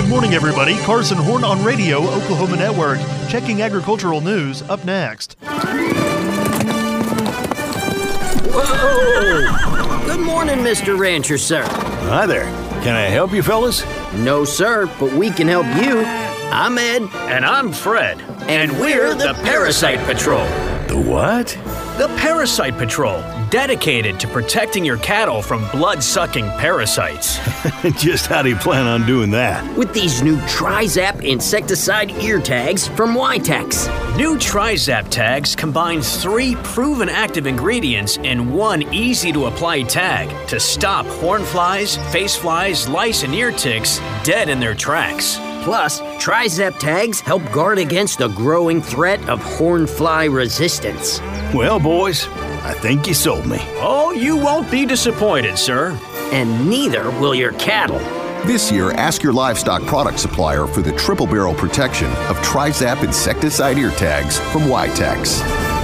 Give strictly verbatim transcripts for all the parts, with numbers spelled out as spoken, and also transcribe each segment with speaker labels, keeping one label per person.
Speaker 1: morning, everybody. Carson Horn on Radio, Oklahoma Network. Checking agricultural news up next.
Speaker 2: Whoa! Good morning, Mister Rancher, sir.
Speaker 3: Hi there. Can I help you, fellas?
Speaker 2: No, sir, but we can help you. I'm Ed.
Speaker 4: And I'm Fred.
Speaker 2: And, and we're the Parasite Patrol.
Speaker 3: The what?
Speaker 4: The Parasite Patrol, dedicated to protecting your cattle from blood-sucking parasites.
Speaker 3: Just how do you plan on doing that?
Speaker 2: With these new Trizap insecticide ear tags from Witex.
Speaker 4: New Trizap tags combines three proven active ingredients in one easy-to-apply tag to stop horn flies, face flies, lice, and ear ticks dead in their tracks.
Speaker 2: Plus, Trizap tags help guard against the growing threat of horn fly resistance.
Speaker 3: Well, boys, I think you sold me.
Speaker 4: Oh, you won't be disappointed, sir.
Speaker 2: And neither will your cattle.
Speaker 5: This year, ask your livestock product supplier for the triple barrel protection of Trizap insecticide ear tags from Witex.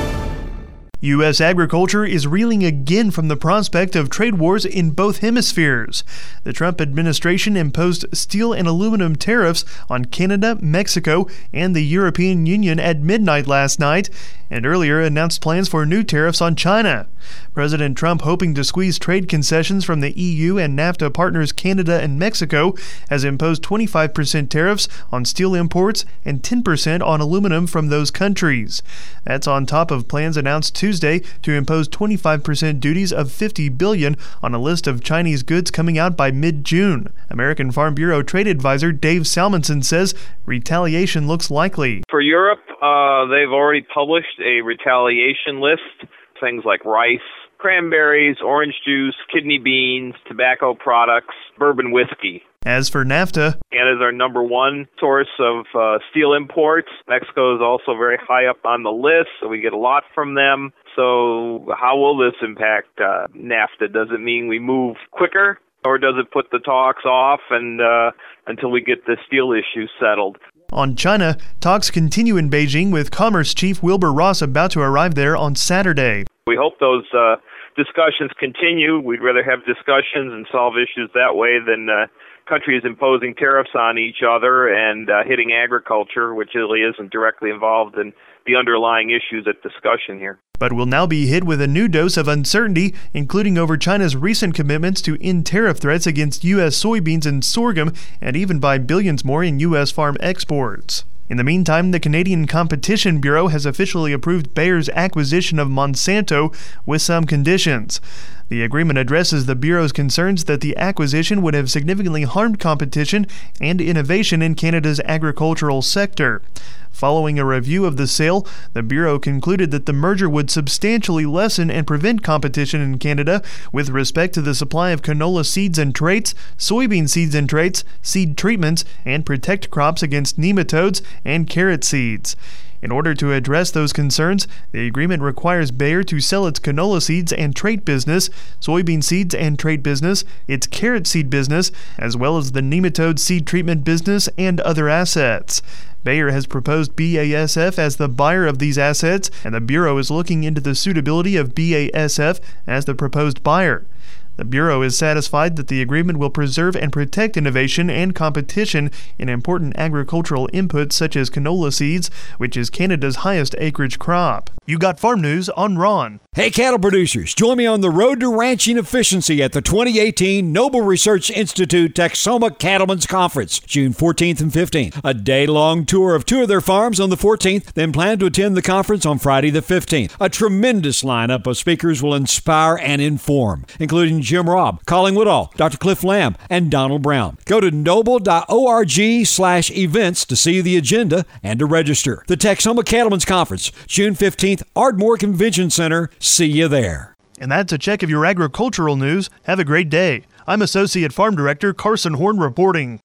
Speaker 1: U S agriculture is reeling again from the prospect of trade wars in both hemispheres. The Trump administration imposed steel and aluminum tariffs on Canada, Mexico, and the European Union at midnight last night, and earlier announced plans for new tariffs on China. President Trump, hoping to squeeze trade concessions from the E U and NAFTA partners Canada and Mexico, has imposed twenty-five percent tariffs on steel imports and ten percent on aluminum from those countries. That's on top of plans announced Tuesday to impose twenty-five percent duties of fifty billion dollars on a list of Chinese goods coming out by mid-June. American Farm Bureau trade advisor Dave Salmonson says retaliation looks likely.
Speaker 6: For Europe, uh, they've already published a retaliation list. Things like rice, cranberries, orange juice, kidney beans, tobacco products, bourbon whiskey.
Speaker 1: As for NAFTA,
Speaker 6: Canada's our number one source of uh, steel imports. Mexico is also very high up on the list, so we get a lot from them. So how will this impact uh, NAFTA? Does it mean we move quicker, or does it put the talks off and uh, until we get the steel issue settled?
Speaker 1: On China, talks continue in Beijing with Commerce Chief Wilbur Ross about to arrive there on Saturday.
Speaker 6: We hope those uh, discussions continue. We'd rather have discussions and solve issues that way than uh, countries imposing tariffs on each other and uh, hitting agriculture, which really isn't directly involved in the underlying issues at discussion here.
Speaker 1: But will now be hit with a new dose of uncertainty, including over China's recent commitments to end tariff threats against U S soybeans and sorghum, and even buy billions more in U S farm exports. In the meantime, the Canadian Competition Bureau has officially approved Bayer's acquisition of Monsanto with some conditions. The agreement addresses the Bureau's concerns that the acquisition would have significantly harmed competition and innovation in Canada's agricultural sector. Following a review of the sale, the Bureau concluded that the merger would substantially lessen and prevent competition in Canada with respect to the supply of canola seeds and traits, soybean seeds and traits, seed treatments, and protect crops against nematodes and carrot seeds. In order to address those concerns, the agreement requires Bayer to sell its canola seeds and trait business, soybean seeds and trait business, its carrot seed business, as well as the nematode seed treatment business and other assets. Bayer has proposed B A S F as the buyer of these assets, and the Bureau is looking into the suitability of B A S F as the proposed buyer. The Bureau is satisfied that the agreement will preserve and protect innovation and competition in important agricultural inputs such as canola seeds, which is Canada's highest acreage crop. You got farm news on Ron.
Speaker 7: Hey, cattle producers, join me on the road to ranching efficiency at the twenty eighteen Noble Research Institute Texoma Cattlemen's Conference, June fourteenth and fifteenth. A day-long tour of two of their farms on the fourteenth, then plan to attend the conference on Friday the fifteenth. A tremendous lineup of speakers will inspire and inform, including Jim Robb, Colin Woodall, Doctor Cliff Lamb, and Donald Brown. Go to noble.org slash events to see the agenda and to register. The Texoma Cattlemen's Conference, June fifteenth, Ardmore Convention Center. See you there.
Speaker 1: And that's a check of your agricultural news. Have a great day. I'm Associate Farm Director Carson Horn reporting.